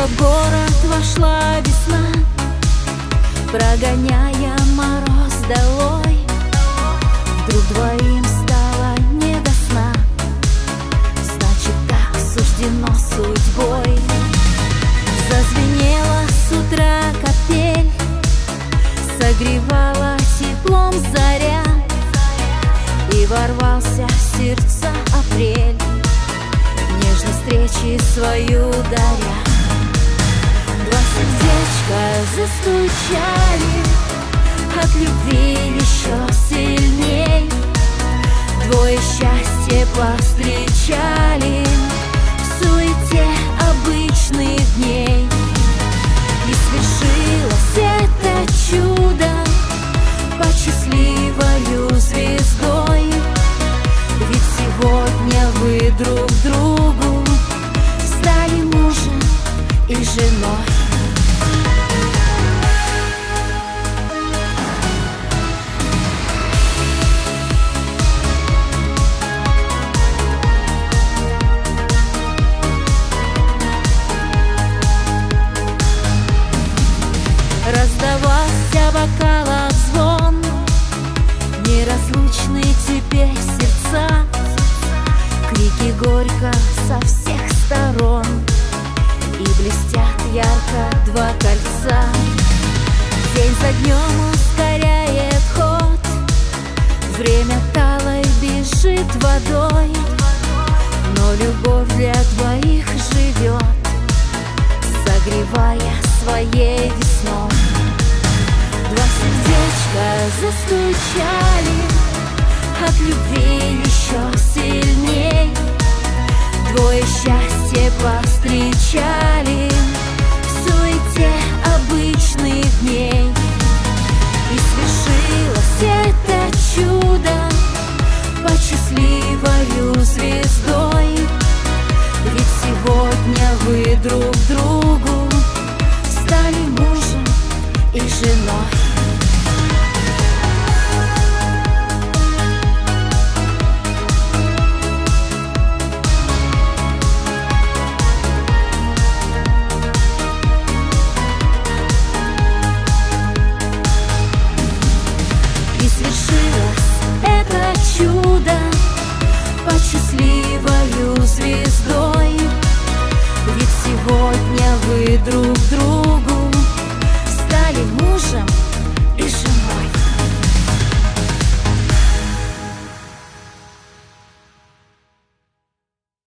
в город вошла весна, прогоняя мороз долой. Вдруг двоим стало не до сна, значит, так суждено судьбой. Зазвенела с утра капель, согревала теплом заря, и ворвался в сердца апрель, нежно встречи свою даря. Два сердечка застучали, от любви еще сильней. Двое счастья повстречали в суете обычных дней. И свершилось это чудо под счастливою звездой. Ведь сегодня вы друг другу стали мужем и женой. Раздавался бокалов звон, неразлучны теперь сердца. Крики горько со всех сторон, и блестят ярко два кольца. День за днем ускоряет ход, время талой бежит водой, но любовь для двоих живет, согревая своей весной. Два сердечка застучали, от любви еще сильней. Двое счастья повстречали в суете обычных дней. И свершилось это чудо под счастливою звездой. Ведь сегодня вы друг другу стали мужем и женой. И свершилось это чудо под счастливою звездой. Ведь сегодня вы друг другу стали мужем